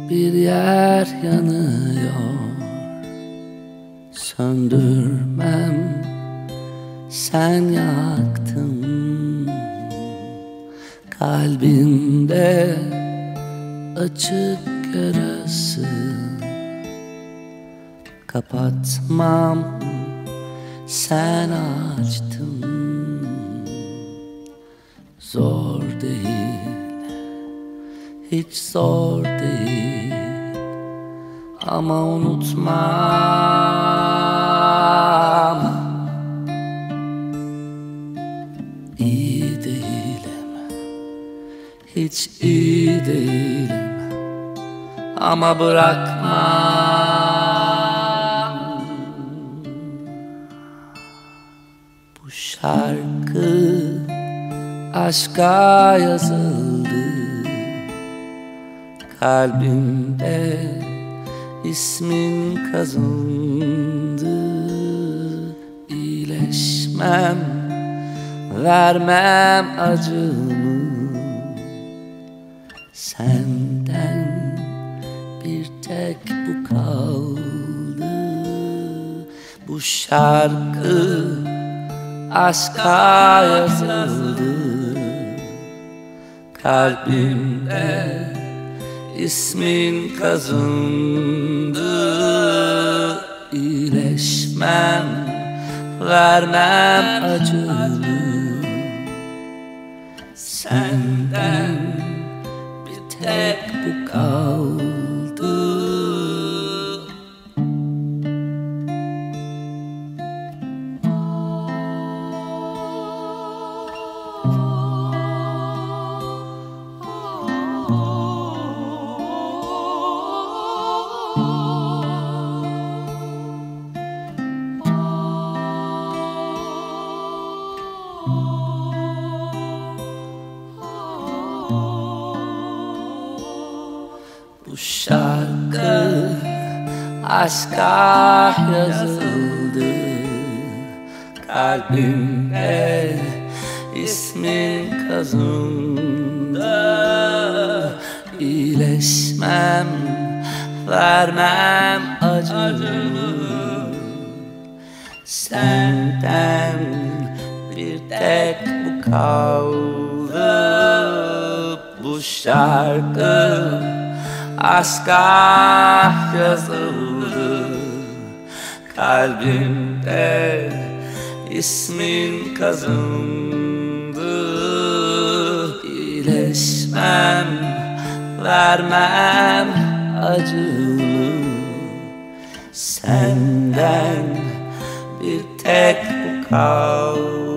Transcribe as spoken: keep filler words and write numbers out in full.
Bir yer yanıyor, söndürmem, sen yaktın. Kalbinde açık yarası, kapatmam, sen açtın. Zor değil, hiç zor değil, ama unutmam. İyi değilim, hiç iyi değilim, ama bırakmam. Bu şarkı aşka yazıldı, kalbimde ismin kazındı. İyileşmem, vermem acımı, senden bir tek bu kaldı. Bu şarkı aşka yazıldı, kalbimde ismin kazındı. İyileşmem, vermem acımı, senden bir tek bu kaldı. Bu şarkı aşka yazıldı, kalbimde ismin kazındı. İyileşmem, vermem acımı, senden bir tek bu kaldı. Bu şarkı aşka yazıldı, kalbimde ismin kazındı. İyileşmem, vermem acımı, senden bir tek bu kaldı.